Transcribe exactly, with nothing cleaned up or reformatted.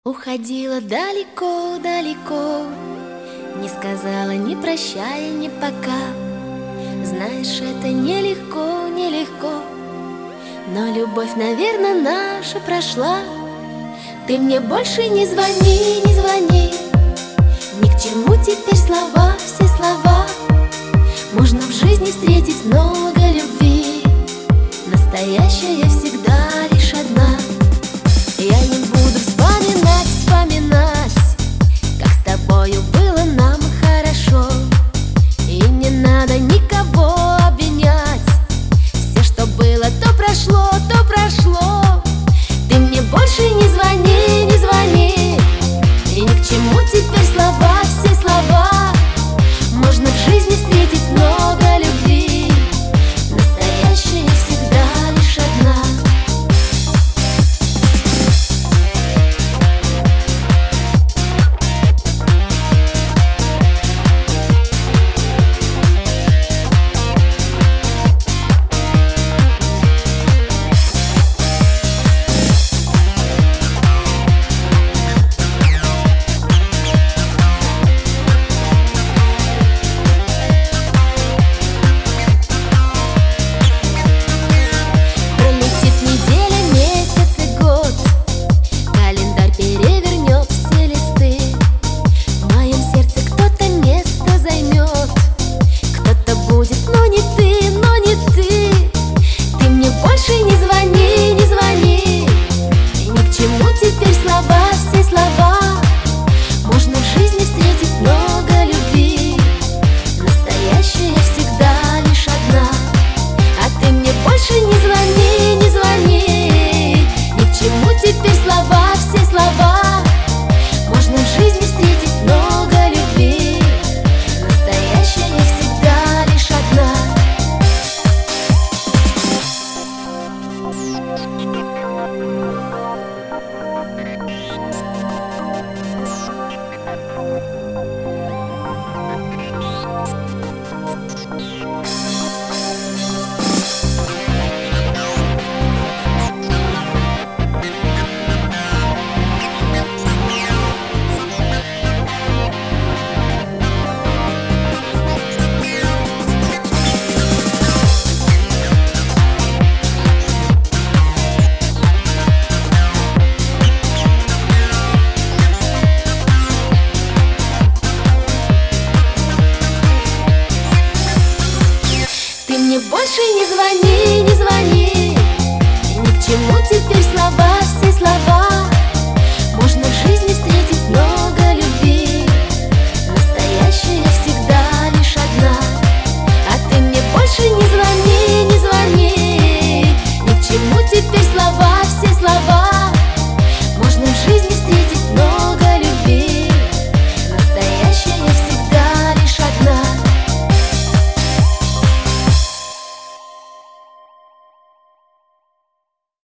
Уходила далеко-далеко, не сказала ни прощай, ни пока. Знаешь, это нелегко, нелегко, но любовь, наверное, наша прошла. Ты мне больше не звони, не звони, ни к чему теперь слова, все слова. Можно в жизни встретить много любви, настоящая всегда лишь одна. Я не